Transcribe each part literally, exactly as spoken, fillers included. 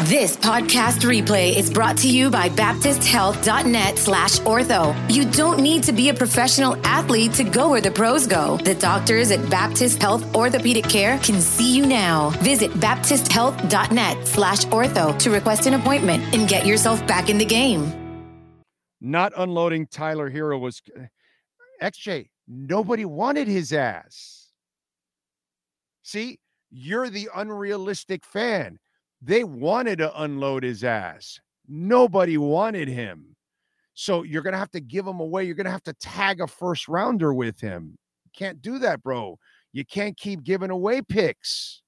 This podcast replay is brought to you by Baptist Health dot net slash ortho. You don't need to be a professional athlete to go where the pros go. The doctors at Baptist Health Orthopedic Care can see you now. Visit Baptist Health dot net slash ortho to request an appointment and get yourself back in the game. Not unloading Tyler Herro was X J. Nobody wanted his ass. See, you're the unrealistic fan. They wanted to unload his ass. Nobody wanted him. So you're going to have to give him away. You're going to have to tag a first rounder with him. You can't do that, bro. You can't keep giving away picks.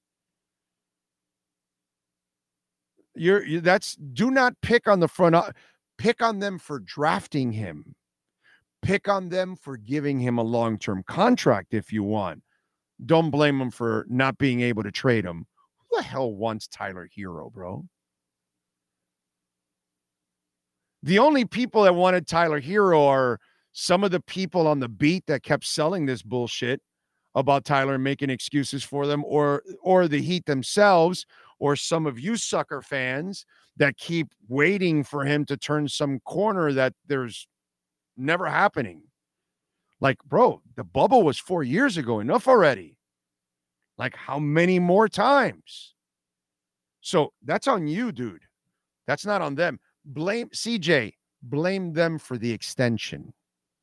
You're, you that's do not pick on the front. Pick on them for drafting him. Pick on them for giving him a long-term contract if you want. Don't blame them for not being able to trade him. Who the hell wants Tyler Herro, bro? The only people that wanted Tyler Herro are some of the people on the beat that kept selling this bullshit about Tyler and making excuses for them, or or the Heat themselves, or some of you sucker fans that keep waiting for him to turn some corner that there's never happening. Like, bro, the bubble was four years ago. Enough already. Like, how many more times? So that's on you, dude. That's not on them. Blame C J. Blame them for the extension.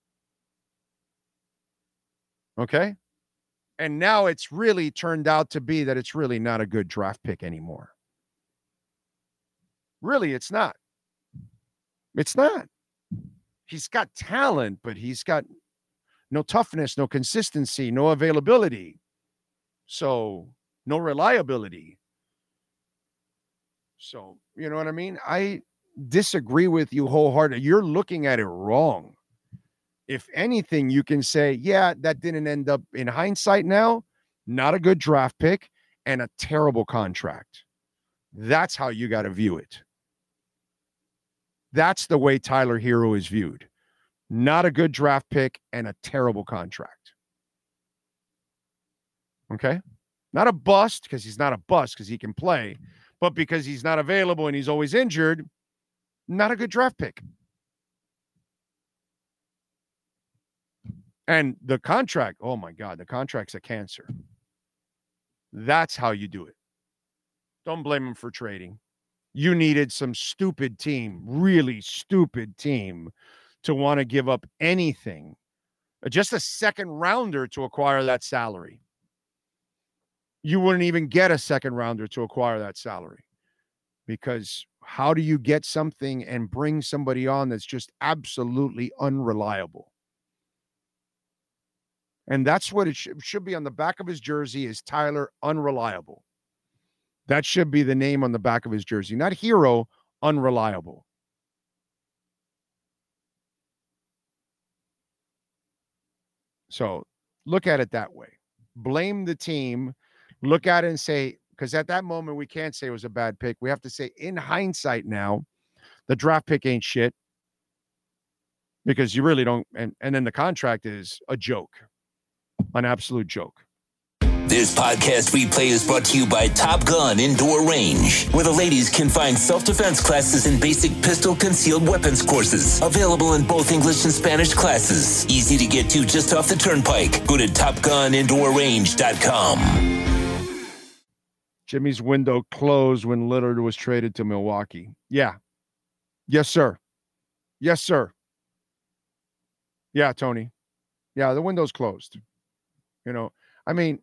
Okay? And now it's really turned out to be that it's really not a good draft pick anymore. Really, it's not. It's not. He's got talent, but he's got no toughness, no consistency, no availability. So, no reliability. So, you know what I mean? I disagree with you wholeheartedly. You're looking at it wrong. If anything, you can say, yeah, that didn't end up in hindsight now. Not a good draft pick and a terrible contract. That's how you got to view it. That's the way Tyler Herro is viewed. Not a good draft pick and a terrible contract. Okay? Not a bust, because he's not a bust because he can play, but because he's not available and he's always injured, not a good draft pick. And the contract, oh my God, the contract's a cancer. That's how you do it. Don't blame him for trading. You needed some stupid team, really stupid team, to want to give up anything, just a second rounder to acquire that salary. You wouldn't even get a second rounder to acquire that salary, because how do you get something and bring somebody on that's just absolutely unreliable? And that's what it sh- should be on the back of his jersey, is Tyler Unreliable. That should be the name on the back of his jersey, not Herro, Unreliable. So look at it that way. Blame the team. Look at it and say, because at that moment, we can't say it was a bad pick. We have to say, in hindsight now, the draft pick ain't shit, because you really don't. And, and then the contract is a joke, an absolute joke. This podcast replay is brought to you by Top Gun Indoor Range, where the ladies can find self-defense classes and basic pistol concealed weapons courses. Available in both English and Spanish classes. Easy to get to just off the turnpike. Go to top gun indoor range dot com. Jimmy's window closed when Lillard was traded to Milwaukee. Yeah. Yes, sir. Yes, sir. Yeah, Tony. Yeah, the window's closed. You know, I mean,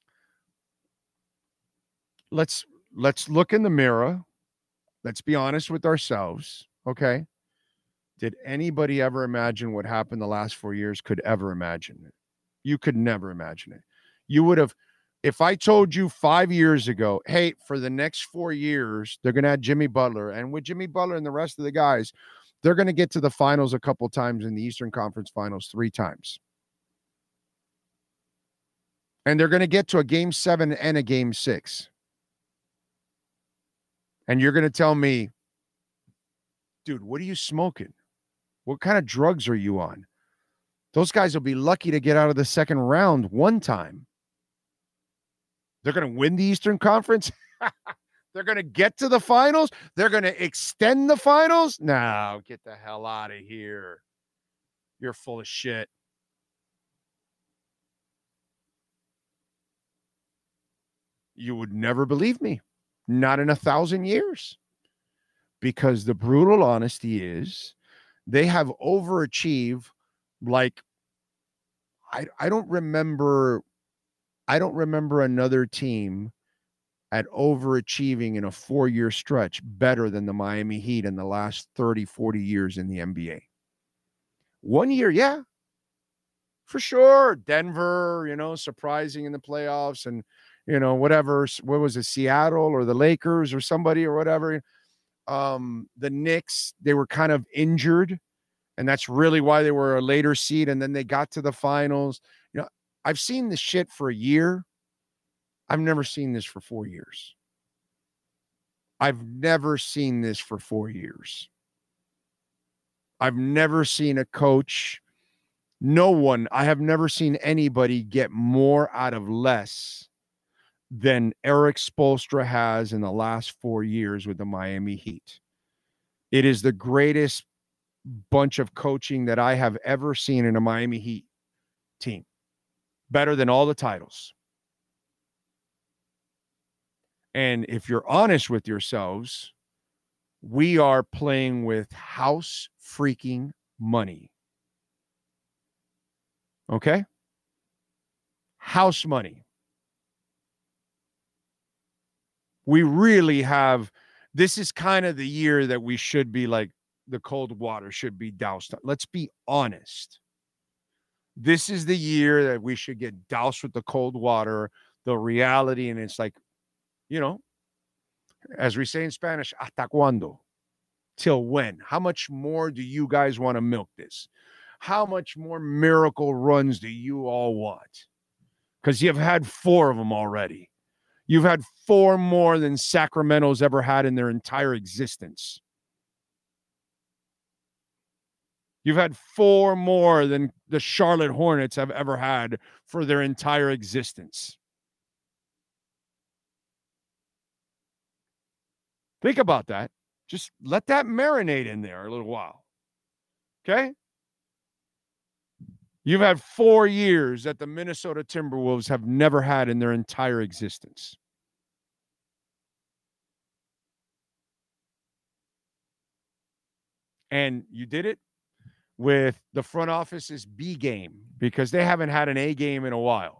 let's let's look in the mirror. Let's be honest with ourselves, okay? Did anybody ever imagine what happened the last four years could ever imagine it? You could never imagine it. You would have, if I told you five years ago, hey, for the next four years, they're going to have Jimmy Butler, and with Jimmy Butler and the rest of the guys, they're going to get to the finals a couple times, in the Eastern Conference Finals three times. And they're going to get to a game seven and a game six. And you're going to tell me, dude, what are you smoking? What kind of drugs are you on? Those guys will be lucky to get out of the second round one time. They're going to win the Eastern Conference? They're going to get to the finals? They're going to extend the finals? No, get the hell out of here. You're full of shit. You would never believe me. Not in a thousand years. Because the brutal honesty is they have overachieved like I I don't remember I don't remember another team at overachieving in a four-year stretch better than the Miami Heat in the last thirty, forty years in the N B A. One year, yeah, for sure. Denver, you know, surprising in the playoffs and, you know, whatever. What was it, Seattle or the Lakers or somebody or whatever? Um, the Knicks, they were kind of injured, and that's really why they were a later seed, and then they got to the finals. You know, I've seen this shit for a year. I've never seen this for four years. I've never seen this for four years. I've never seen a coach, no one, I have never seen anybody get more out of less than Erik Spoelstra has in the last four years with the Miami Heat. It is the greatest bunch of coaching that I have ever seen in a Miami Heat team. Better than all the titles. And if you're honest with yourselves, we are playing with house freaking money. Okay? House money. We really have, this is kind of the year that we should be like, the cold water should be doused. Let's be honest. This is the year that we should get doused with the cold water, the reality, and it's like, you know, as we say in Spanish, ¿hasta cuándo? Till when? How much more do you guys want to milk this? How much more miracle runs do you all want? Because you've had four of them already. You've had four more than Sacramento's ever had in their entire existence. You've had four more than the Charlotte Hornets have ever had for their entire existence. Think about that. Just let that marinate in there a little while. Okay? You've had four years that the Minnesota Timberwolves have never had in their entire existence. And you did it with the front office's B game because they haven't had an A game in a while.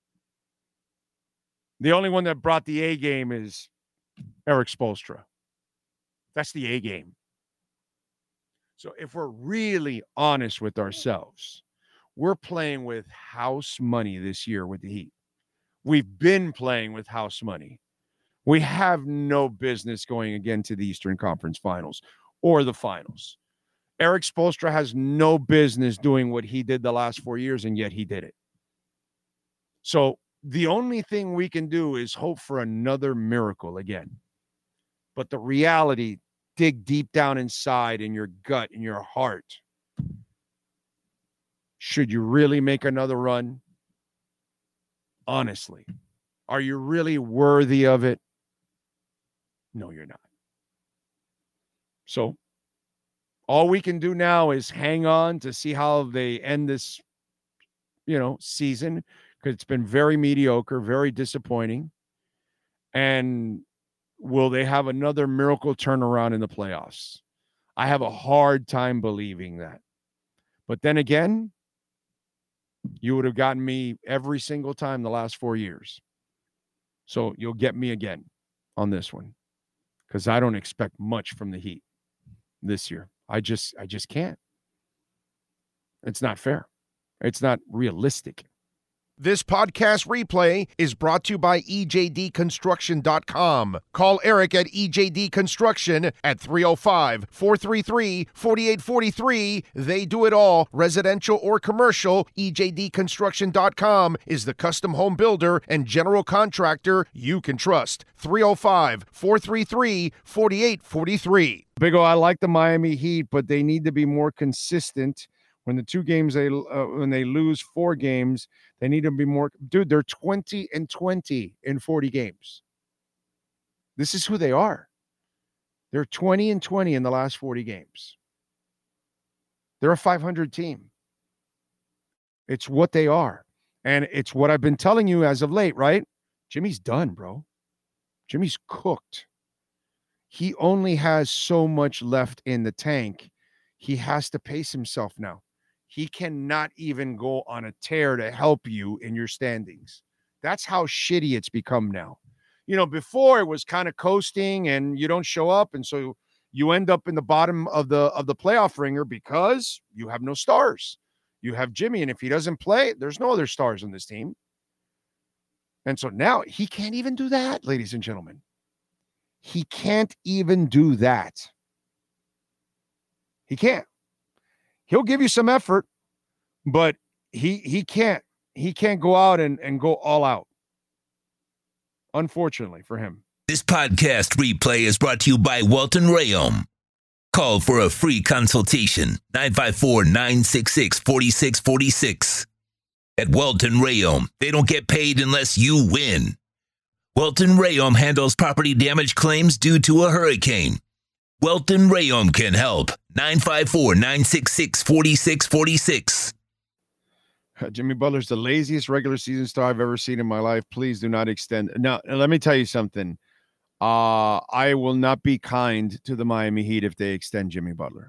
The only one that brought the A game is Erik Spoelstra. That's the A game. So if we're really honest with ourselves, we're playing with house money this year with the Heat. We've been playing with house money. We have no business going again to the Eastern Conference Finals or the finals. Erik Spoelstra has no business doing what he did the last four years, and yet he did it. So the only thing we can do is hope for another miracle again. But the reality, dig deep down inside in your gut, in your heart. Should you really make another run? Honestly, are you really worthy of it? No, you're not. So all we can do now is hang on to see how they end this, you know, season, because it's been very mediocre, very disappointing. And will they have another miracle turnaround in the playoffs? I have a hard time believing that. But then again, you would have gotten me every single time the last four years. So you'll get me again on this one, because I don't expect much from the Heat this year. I just, I just can't. It's not fair. It's not realistic. This podcast replay is brought to you by E J D construction dot com. Call Eric at E J D Construction at three oh five, four three three, four eight four three. They do it all, residential or commercial. E J D construction dot com is the custom home builder and general contractor you can trust. three oh five, four three three, four eight four three. Big O, I like the Miami Heat, but they need to be more consistent. When the two games they uh, when they lose four games, they need to be more. Dude, they're twenty and twenty in forty games. This is who they are. They're twenty and twenty in the last forty games. They're a five hundred team. It's what they are. And it's what I've been telling you as of late, right? Jimmy's done, bro. Jimmy's cooked. He only has so much left in the tank. He has to pace himself now. He cannot even go on a tear to help you in your standings. That's how shitty it's become now. You know, before it was kind of coasting and you don't show up, and so you end up in the bottom of the of the playoff ringer because you have no stars. You have Jimmy, and if he doesn't play, there's no other stars on this team. And so now he can't even do that, ladies and gentlemen. He can't even do that. He can't. He'll give you some effort, but he he can't. He can't go out and, and go all out. Unfortunately for him. This podcast replay is brought to you by Walton Rayom. Call for a free consultation, nine five four, nine six six, four six four six. At Walton Rayom, they don't get paid unless you win. Walton Rayom handles property damage claims due to a hurricane. Walton Rayom can help. nine five four, nine six six, four six four six. Jimmy Butler's the laziest regular season star I've ever seen in my life. Please do not extend. Now, let me tell you something. Uh, I will not be kind to the Miami Heat if they extend Jimmy Butler.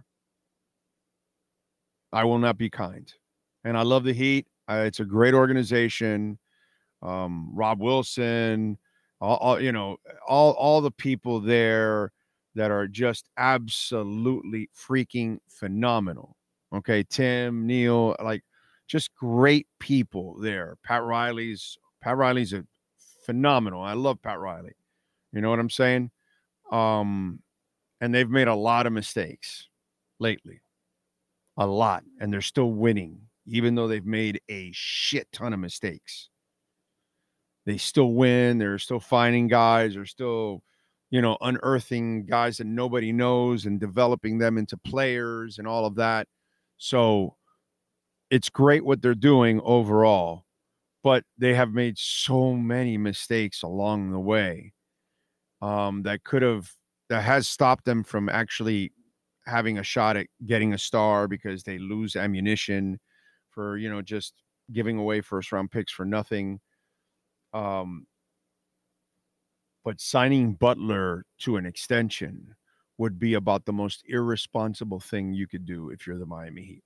I will not be kind. And I love the Heat. Uh, it's a great organization. Um, Rob Wilson, all, all you know, all all the people there that are just absolutely freaking phenomenal. Okay, Tim, Neil, like just great people there. Pat Riley's Pat Riley's a phenomenal. I love Pat Riley. You know what I'm saying? Um, and they've made a lot of mistakes lately. A lot. And they're still winning, even though they've made a shit ton of mistakes. They still win. They're still finding guys. They're still, you know, unearthing guys that nobody knows and developing them into players and all of that. So it's great what they're doing overall, but they have made so many mistakes along the way um, that could have, that has stopped them from actually having a shot at getting a star because they lose ammunition for, you know, just giving away first round picks for nothing. Um, but signing Butler to an extension would be about the most irresponsible thing you could do if you're the Miami Heat.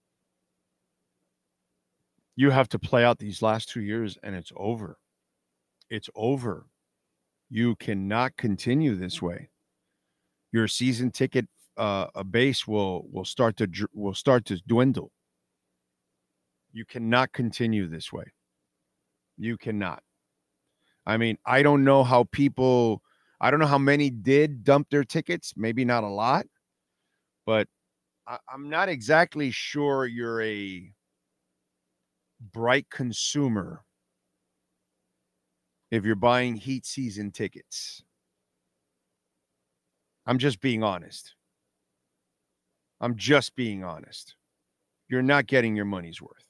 You have to play out these last two years and it's over. It's over. You cannot continue this way. Your season ticket uh, a base will will start to will start to dwindle. You cannot continue this way. You cannot. I mean, I don't know how people, I don't know how many did dump their tickets. Maybe not a lot, but I, I'm not exactly sure you're a bright consumer if you're buying Heat season tickets. I'm just being honest. I'm just being honest. You're not getting your money's worth.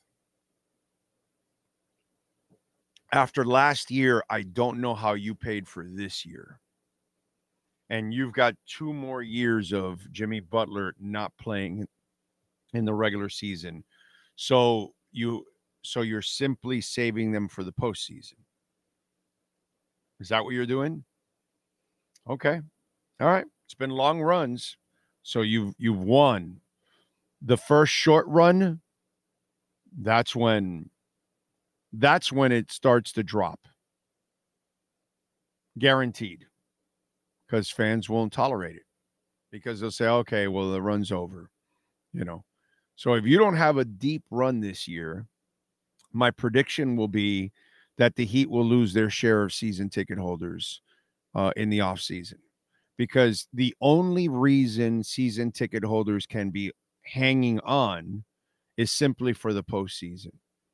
After last year, I don't know how you paid for this year. And you've got two more years of Jimmy Butler not playing in the regular season. So you so you're simply saving them for the postseason. Is that what you're doing? Okay. All right. It's been long runs. So you've you've won. The first short run, that's when that's when it starts to drop. Guaranteed. Because fans won't tolerate it. Because they'll say, okay, well, the run's over. You know. So if you don't have a deep run this year, my prediction will be that the Heat will lose their share of season ticket holders uh, in the offseason. Because the only reason season ticket holders can be hanging on is simply for the postseason.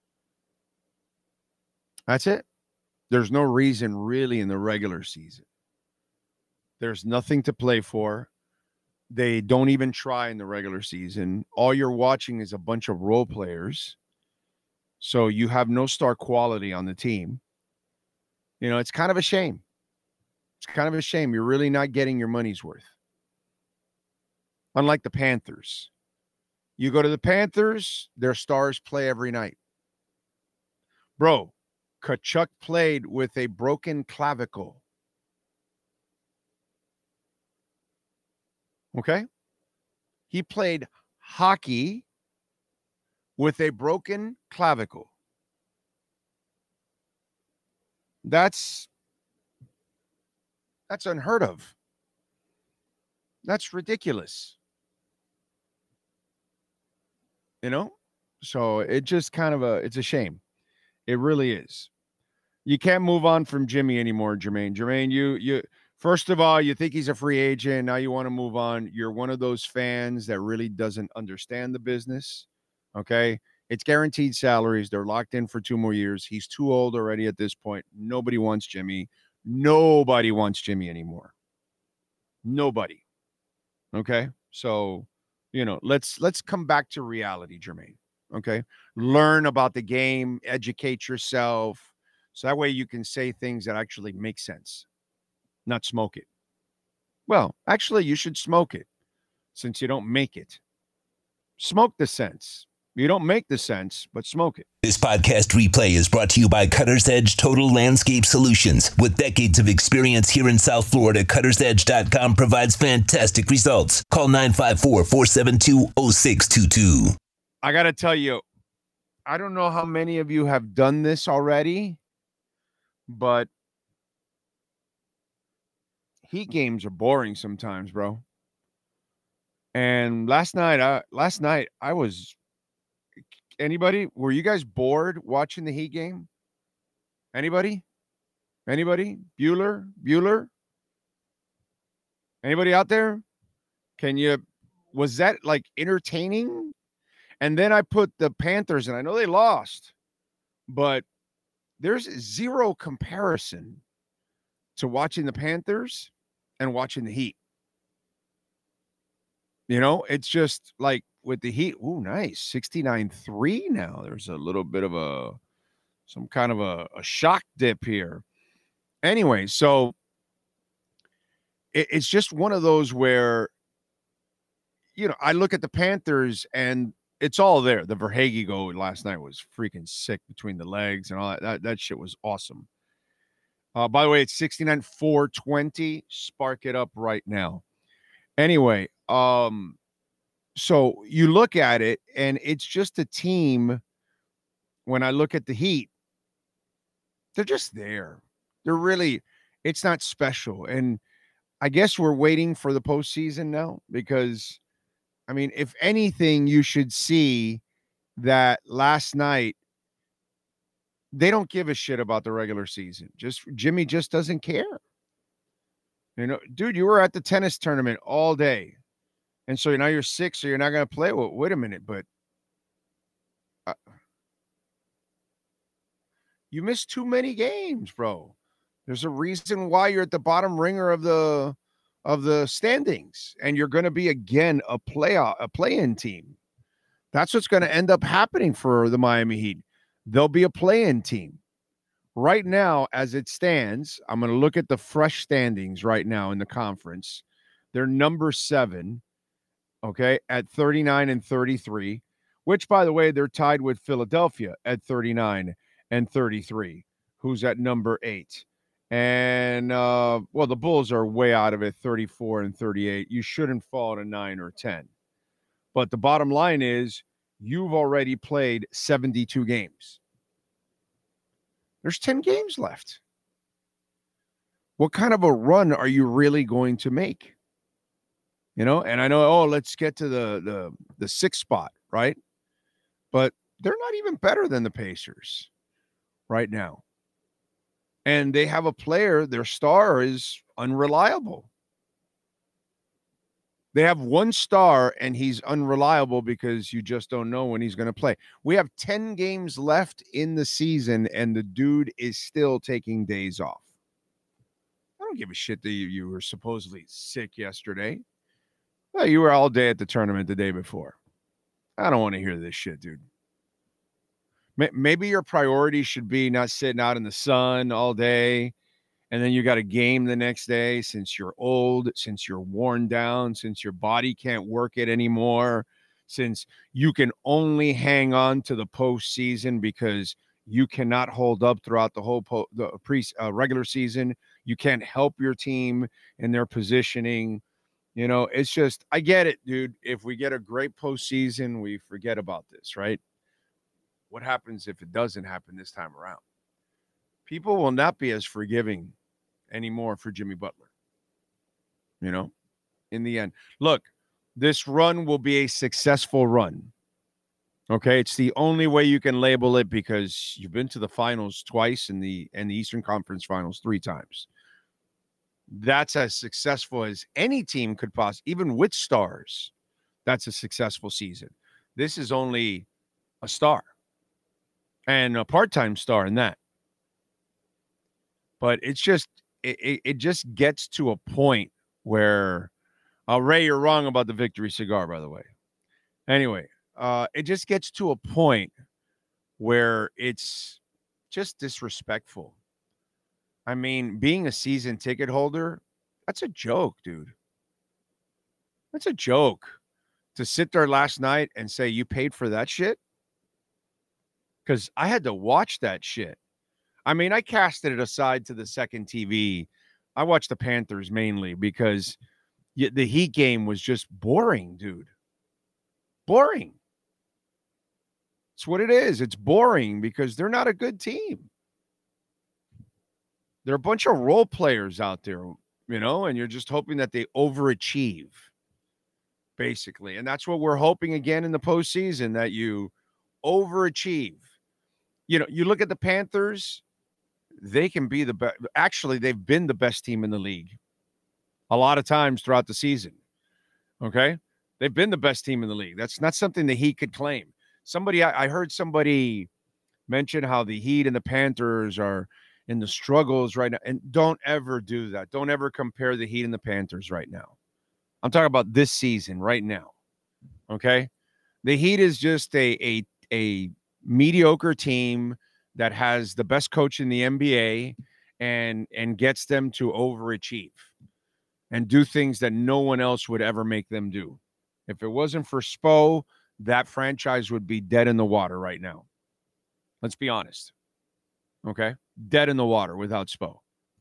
That's it. There's no reason really in the regular season. There's nothing to play for. They don't even try in the regular season. All you're watching is a bunch of role players. So you have no star quality on the team. You know, it's kind of a shame. It's kind of a shame. You're really not getting your money's worth. Unlike the Panthers. You go to the Panthers, their stars play every night. Bro, Tkachuk played with a broken clavicle. Okay? He played hockey with a broken clavicle. That's that's unheard of. That's ridiculous. You know? So it just kind of a, it's a shame. It really is. You can't move on from Jimmy anymore, Jermaine. Jermaine, you, you, first of all, you think he's a free agent. Now you want to move on. You're one of those fans that really doesn't understand the business. Okay. It's guaranteed salaries. They're locked in for two more years. He's too old already at this point. Nobody wants Jimmy. Nobody wants Jimmy anymore. Nobody. Okay. So, you know, let's let's come back to reality, Jermaine. Okay. Learn about the game, educate yourself. So that way you can say things that actually make sense. Not smoke it. Well, actually, you should smoke it since you don't make it. Smoke the sense. You don't make the sense, but smoke it. This podcast replay is brought to you by Cutter's Edge Total Landscape Solutions. With decades of experience here in South Florida, cutters edge dot com provides fantastic results. Call nine five four, four seven two, zero six two two. I got to tell you, I don't know how many of you have done this already, but Heat games are boring sometimes, bro. And last night, I, last night I was... Anybody? Were you guys bored watching the Heat game? Anybody? Anybody? Bueller? Bueller? Anybody out there? Can you, was that like entertaining? And then I put the Panthers, and I know they lost, but there's zero comparison to watching the Panthers and watching the Heat. You know, it's just like, with the Heat, ooh, nice. sixty-nine three now. There's a little bit of a, some kind of a, a shock dip here. Anyway, so it, it's just one of those where, you know, I look at the Panthers and it's all there. The Verhaeghe goal last night was freaking sick between the legs and all that. That, that shit was awesome. Uh, by the way, it's sixty-nine four twenty. Spark it up right now. Anyway, um, so you look at it, and it's just a team. When I look at the Heat, they're just there. They're really, it's not special. And I guess we're waiting for the postseason now because, I mean, if anything, you should see that last night, they don't give a shit about the regular season. Just Jimmy just doesn't care. You know, dude, you were at the tennis tournament all day. And so now you're sick, so you're not going to play. Well, wait a minute, but uh, you missed too many games, bro. There's a reason why you're at the bottom ringer of the of the standings, and you're going to be again a playoff, a play-in team. That's what's going to end up happening for the Miami Heat. They'll be a play-in team. Right now, as it stands, I'm going to look at the fresh standings right now in the conference. They're number seven. Okay, at thirty-nine and thirty-three, which, by the way, they're tied with Philadelphia at thirty-nine and thirty-three, who's at number eight. And, uh, well, the Bulls are way out of it, thirty-four and thirty-eight. You shouldn't fall to nine or ten. But the bottom line is you've already played seventy-two games. There's ten games left. What kind of a run are you really going to make? You know, and I know, oh, let's get to the the the sixth spot, right? But they're not even better than the Pacers right now. And they have a player, their star is unreliable. They have one star, and he's unreliable because you just don't know when he's going to play. We have ten games left in the season, and the dude is still taking days off. I don't give a shit that you, you were supposedly sick yesterday. Well, you were all day at the tournament the day before. I don't want to hear this shit, dude. Maybe your priority should be not sitting out in the sun all day And then you got a game the next day since you're old, since you're worn down, since your body can't work it anymore, since you can only hang on to the postseason because you cannot hold up throughout the whole po- the pre uh, regular season. You can't help your team in their positioning. You know, it's just, I get it, dude. If we get a great postseason, we forget about this, right? What happens if it doesn't happen this time around? People will not be as forgiving anymore for Jimmy Butler. You know, in the end, look, this run will be a successful run. Okay, it's the only way you can label it because you've been to the finals twice in the and the Eastern Conference Finals three times. That's as successful as any team could possibly, even with stars. That's a successful season. This is only a star and a part-time star in that. But it's just, it, it just gets to a point where, uh, Ray, you're wrong about the Victory Cigar, by the way. Anyway, uh, it just gets to a point where it's just disrespectful. I mean, being a season ticket holder, that's a joke, dude. That's a joke. To sit there last night and say you paid for that shit? Because I had to watch that shit. I mean, I casted it aside to the second T V. I watched the Panthers mainly because the Heat game was just boring, dude. Boring. It's what it is. It's boring because they're not a good team. They're a bunch of role players out there, you know, and you're just hoping that they overachieve, basically. And that's what we're hoping again in the postseason, that you overachieve. You know, you look at the Panthers, they can be the best. Actually, they've been the best team in the league a lot of times throughout the season. Okay? They've been the best team in the league. That's not something the Heat could claim. Somebody, I, I heard somebody mention how the Heat and the Panthers are in the struggles right now. And don't ever do that. Don't ever compare the Heat and the Panthers right now. I'm talking about this season right now. Okay? The Heat is just a a, a mediocre team that has the best coach in the N B A and and gets them to overachieve and do things that no one else would ever make them do. If it wasn't for Spo, that franchise would be dead in the water right now. Let's be honest. Okay? Dead in the water without Spo.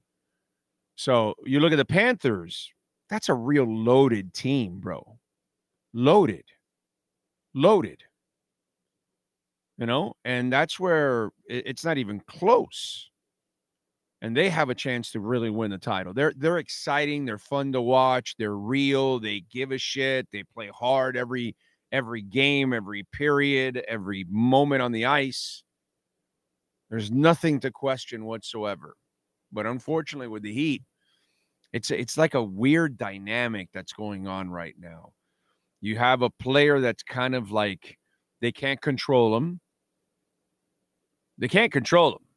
So you look at the Panthers, that's a real loaded team, bro. Loaded. Loaded. You know, and that's where it's not even close. And they have a chance to really win the title. They're they're exciting. They're fun to watch. They're real. They give a shit. They play hard every every game, every period, every moment on the ice. There's nothing to question whatsoever. But unfortunately, with the Heat, it's it's like a weird dynamic that's going on right now. You have a player that's kind of like they can't control him. They can't control him.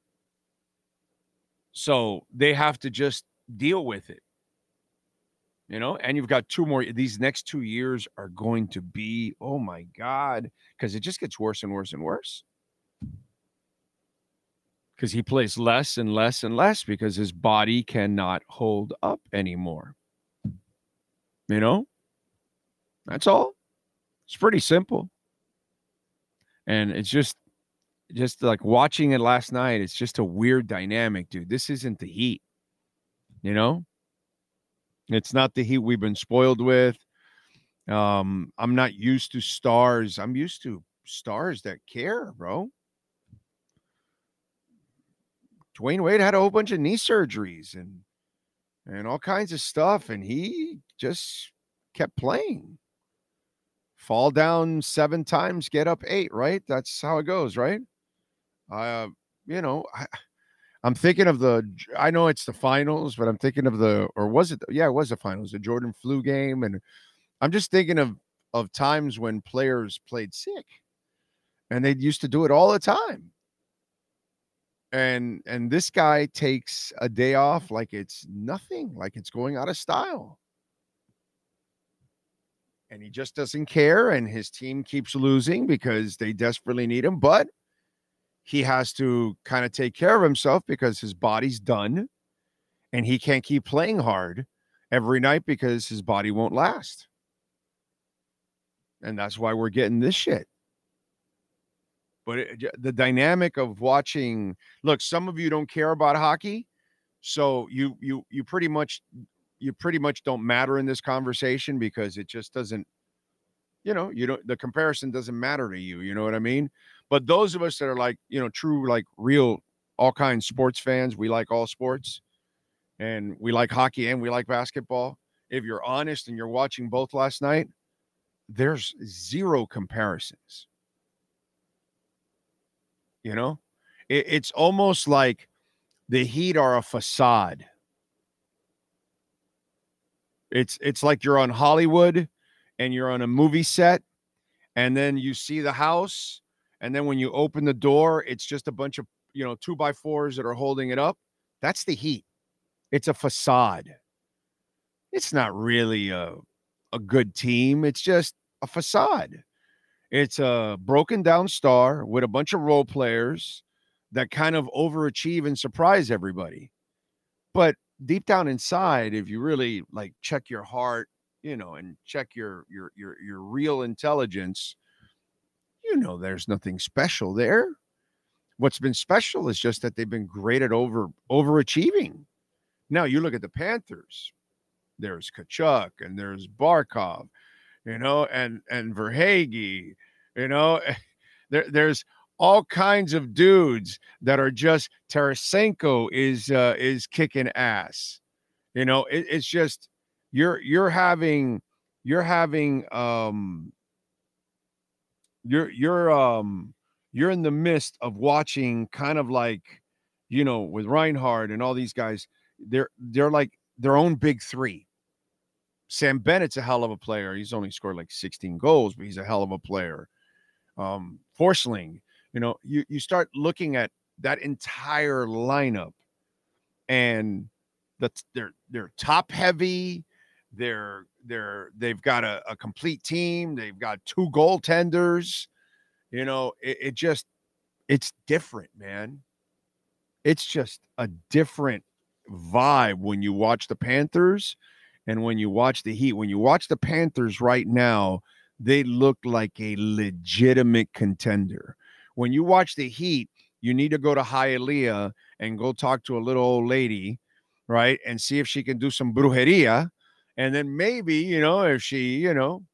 So they have to just deal with it. You know, and you've got two more. These next two years are going to be, oh my God, because it just gets worse and worse and worse. Because he plays less and less and less because his body cannot hold up anymore. You know, that's all. It's pretty simple. And it's just, just like watching it last night, it's just a weird dynamic, dude. This isn't the Heat, you know? It's not the Heat we've been spoiled with. Um, I'm not used to stars. I'm used to stars that care, bro. Dwayne Wade had a whole bunch of knee surgeries and and all kinds of stuff, and he just kept playing. Fall down seven times, get up eight, right? That's how it goes, right? Uh, you know, I, I'm thinking of the, I know it's the finals, but I'm thinking of the, or was it? Yeah, it was the finals, the Jordan flu game. And I'm just thinking of, of times when players played sick and they used to do it all the time. And, and this guy takes a day off like it's nothing, like it's going out of style. And he just doesn't care. And his team keeps losing because they desperately need him. But he has to kind of take care of himself because his body's done. And he can't keep playing hard every night because his body won't last. And that's why we're getting this shit. But it, the dynamic of watching, look, some of you don't care about hockey, so you you you pretty much you pretty much don't matter in this conversation because it just doesn't, you know, you don't the comparison doesn't matter to you, you know what I mean? But those of us that are like, you know, true like real all kinds sports fans, we like all sports and we like hockey and we like basketball. If you're honest and you're watching both last night, there's zero comparisons. You know, it, it's almost like the Heat are a facade. It's it's like you're on Hollywood and you're on a movie set, and then you see the house, and then when you open the door, it's just a bunch of, you know, two by fours that are holding it up. That's the Heat. It's a facade. It's not really a, a good team. It's just a facade. It's a broken down star with a bunch of role players that kind of overachieve and surprise everybody. But deep down inside, if you really like check your heart, you know, and check your your your your real intelligence, you know, there's nothing special there. What's been special is just that they've been great at over overachieving. Now you look at the Panthers. There's Tkachuk and there's Barkov, you know, and and Verhaeghe, you know, there there's all kinds of dudes that are just Tarasenko is uh, is kicking ass, you know. It, it's just you're you're having you're having um you're you're um you're in the midst of watching kind of like, you know, with Reinhart and all these guys. They're they're like their own big three. Sam Bennett's a hell of a player. He's only scored like sixteen goals, but he's a hell of a player. Um, Forsling, you know, you, you start looking at that entire lineup and that's they're they're top heavy. They're they're they've got a, a complete team. They've got two goaltenders. You know, it, it just it's different, man. It's just a different vibe when you watch the Panthers and when you watch the Heat. When you watch the Panthers right now, they look like a legitimate contender. When you watch the Heat, you need to go to Hialeah and go talk to a little old lady, right? And see if she can do some brujeria. And then maybe, you know, if she, you know,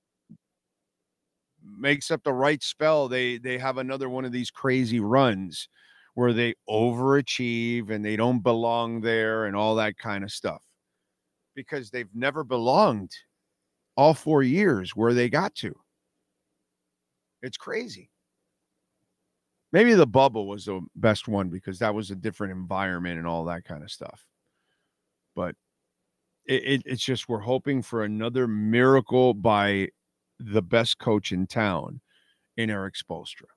makes up the right spell, they they have another one of these crazy runs where they overachieve and they don't belong there and all that kind of stuff. Because they've never belonged all four years where they got to. It's crazy. Maybe the bubble was the best one because that was a different environment and all that kind of stuff. But it, it, it's just we're hoping for another miracle by the best coach in town in Erik Spoelstra.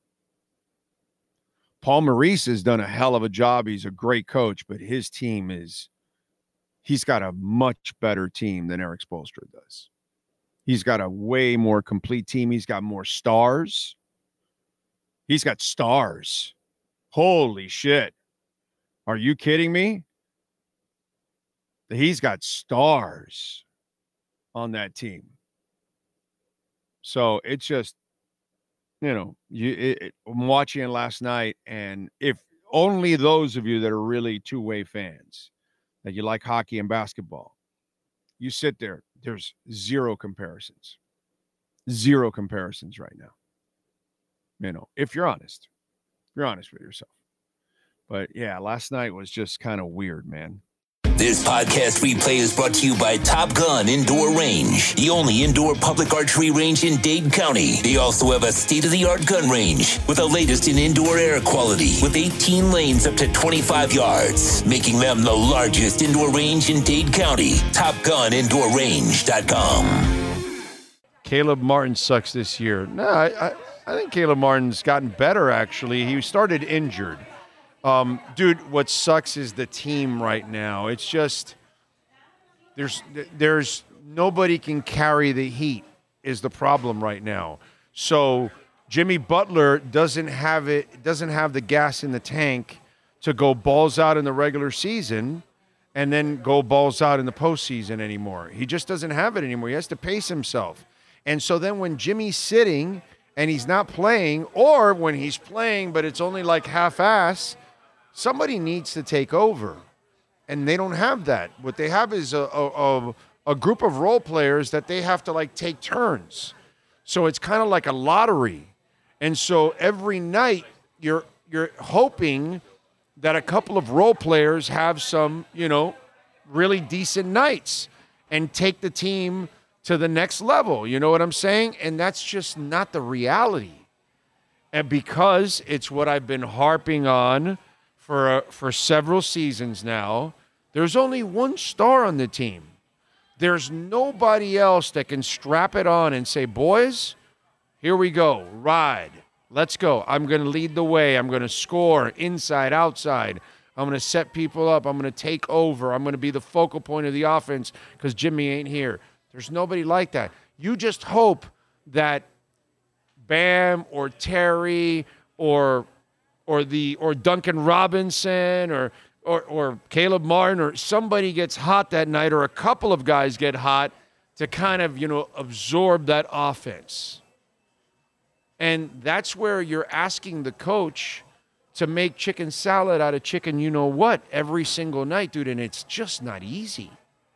Paul Maurice has done a hell of a job. He's a great coach, but his team is, he's got a much better team than Erik Spoelstra does. He's got a way more complete team. He's got more stars. He's got stars. Holy shit. Are you kidding me? He's got stars on that team. So it's just, you know, you. It, it, I'm watching it last night, and if only those of you that are really two-way fans, that you like hockey and basketball, you sit there, there's zero comparisons. Zero comparisons right now. You know, if you're honest. If you're honest with yourself. But yeah, last night was just kind of weird, man. This podcast replay is brought to you by Top Gun Indoor Range, the only indoor public archery range in Dade County. They also have a state-of-the-art gun range with the latest in indoor air quality with eighteen lanes up to twenty-five yards, making them the largest indoor range in Dade County. top gun indoor range dot com. Caleb Martin sucks this year. No, I, I, I think Caleb Martin's gotten better, actually. He started injured. Um, dude, what sucks is the team right now. It's just there's there's nobody can carry the heat is the problem right now. So Jimmy Butler doesn't have it doesn't have the gas in the tank to go balls out in the regular season and then go balls out in the postseason anymore. He just doesn't have it anymore. He has to pace himself. And so then when Jimmy's sitting and he's not playing, or when he's playing but it's only like half-ass, somebody needs to take over. And they don't have that. What they have is a, a, a group of role players that they have to like take turns. So it's kind of like a lottery. And so every night you're you're hoping that a couple of role players have some, you know, really decent nights and take the team to the next level. You know what I'm saying? And that's just not the reality. And because it's what I've been harping on for uh, for several seasons now, there's only one star on the team. There's nobody else that can strap it on and say, boys, here we go, ride. Let's go. I'm going to lead the way. I'm going to score inside, outside. I'm going to set people up. I'm going to take over. I'm going to be the focal point of the offense because Jimmy ain't here. There's nobody like that. You just hope that Bam or Terry or or the or Duncan Robinson or or or Caleb Martin or somebody gets hot that night, or a couple of guys get hot to kind of, you know, absorb that offense. And that's where you're asking the coach to make chicken salad out of chicken you know what every single night, dude, and it's just not easy.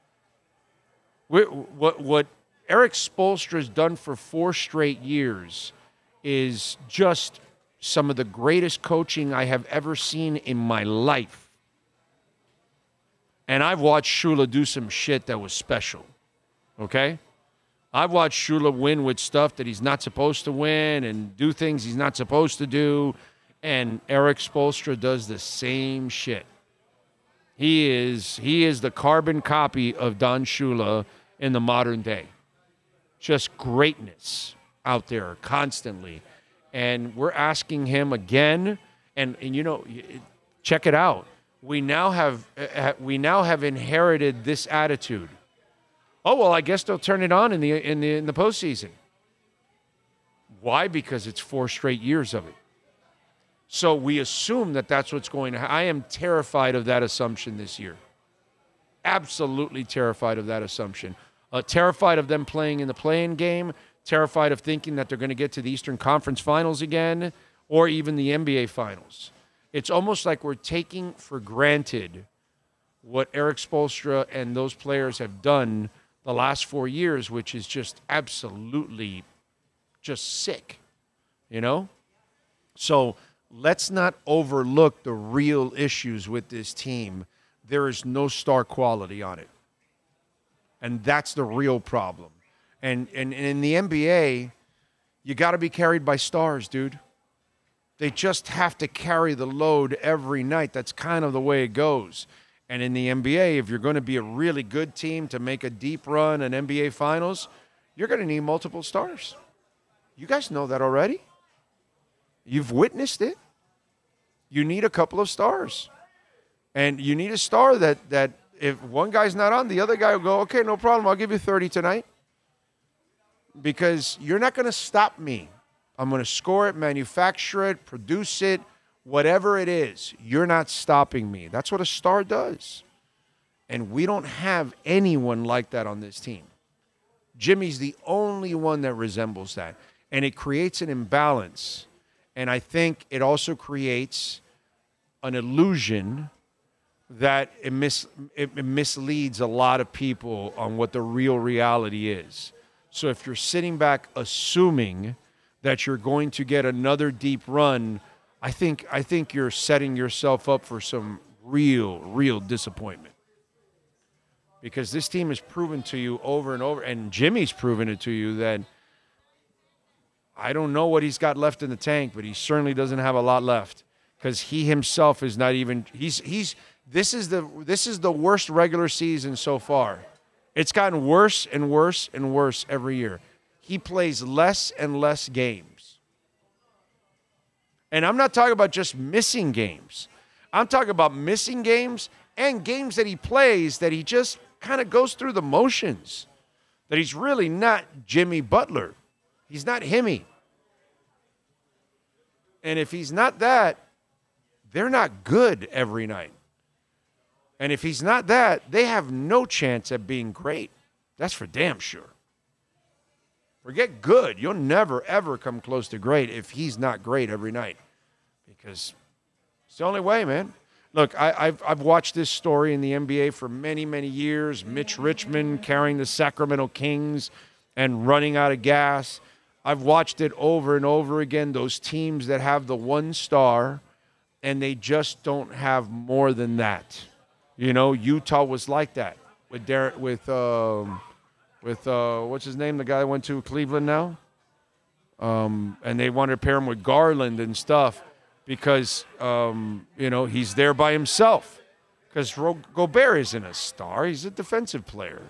What what Eric Spoelstra's done for four straight years is just some of the greatest coaching I have ever seen in my life. And I've watched Shula do some shit that was special, okay? I've watched Shula win with stuff that he's not supposed to win and do things he's not supposed to do, and Eric Spoelstra does the same shit. He is he is the carbon copy of Don Shula in the modern day. Just greatness out there constantly. And we're asking him again, and, and you know, check it out. We now have uh, we now have inherited this attitude. Oh well, I guess they'll turn it on in the in the in the postseason. Why? Because it's four straight years of it. So we assume that that's what's going to happen. I am terrified of that assumption this year. Absolutely terrified of that assumption. Uh, terrified of them playing in the play-in game. Terrified of thinking that they're going to get to the Eastern Conference Finals again, or even the N B A Finals. It's almost like we're taking for granted what Eric Spoelstra and those players have done the last four years, which is just absolutely just sick, you know? So let's not overlook the real issues with this team. There is no star quality on it. And that's the real problem. And, and, and in the N B A, you got to be carried by stars, dude. They just have to carry the load every night. That's kind of the way it goes. And in the N B A, if you're going to be a really good team to make a deep run in N B A Finals, you're going to need multiple stars. You guys know that already. You've witnessed it. You need a couple of stars. And you need a star that, that if one guy's not on, the other guy will go, okay, no problem, I'll give you thirty tonight. Because you're not going to stop me. I'm going to score it, manufacture it, produce it, whatever it is. You're not stopping me. That's what a star does. And we don't have anyone like that on this team. Jimmy's the only one that resembles that. And it creates an imbalance. And I think it also creates an illusion that it, mis- it misleads a lot of people on what the real reality is. So if you're sitting back assuming that you're going to get another deep run, I think I think you're setting yourself up for some real, real disappointment. Because this team has proven to you over and over, and Jimmy's proven it to you, that I don't know what he's got left in the tank, but he certainly doesn't have a lot left. Because he himself is not even he's he's this is the this is the worst regular season so far. It's gotten worse and worse and worse every year. He plays less and less games. And I'm not talking about just missing games. I'm talking about missing games and games that he plays that he just kind of goes through the motions. That he's really not Jimmy Butler. He's not Himmy. And if he's not that, they're not good every night. And if he's not that, they have no chance at being great. That's for damn sure. Forget good. You'll never, ever come close to great if he's not great every night. Because it's the only way, man. Look, I, I've I've watched this story in the N B A for many, many years. Mitch Richmond carrying the Sacramento Kings and running out of gas. I've watched it over and over again, those teams that have the one star and they just don't have more than that. You know, Utah was like that with Derek, with um, with uh, what's his name, the guy that went to Cleveland now, um, and they wanted to pair him with Garland and stuff because um, you know he's there by himself. Because Gobert isn't a star; he's a defensive player.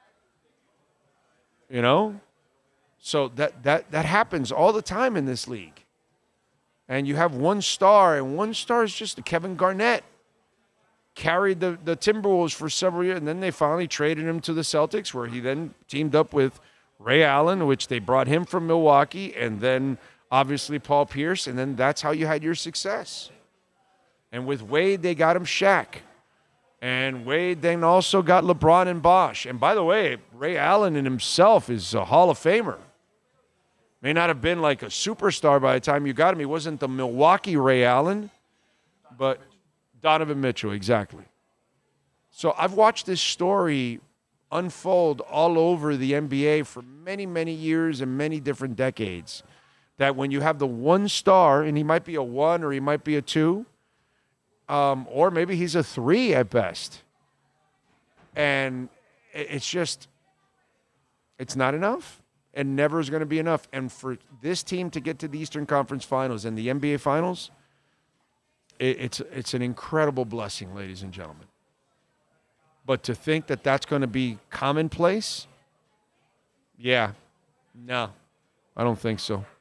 You know, so that that that happens all the time in this league. And you have one star, and one star is just Kevin Garnett. Carried the, the Timberwolves for several years, and then they finally traded him to the Celtics, where he then teamed up with Ray Allen, which they brought him from Milwaukee, and then obviously Paul Pierce, and then that's how you had your success. And with Wade, they got him Shaq. And Wade then also got LeBron and Bosh. And by the way, Ray Allen in himself is a Hall of Famer. May not have been like a superstar by the time you got him. He wasn't the Milwaukee Ray Allen, but Donovan Mitchell, exactly. So I've watched this story unfold all over the N B A for many, many years and many different decades. That when you have the one star, and he might be a one or he might be a two, um, or maybe he's a three at best. And it's just, it's not enough. And never is going to be enough. And for this team to get to the Eastern Conference Finals and the N B A Finals, it, it's it's an incredible blessing, ladies and gentlemen. But to think that that's going to be commonplace, yeah, no, I don't think so.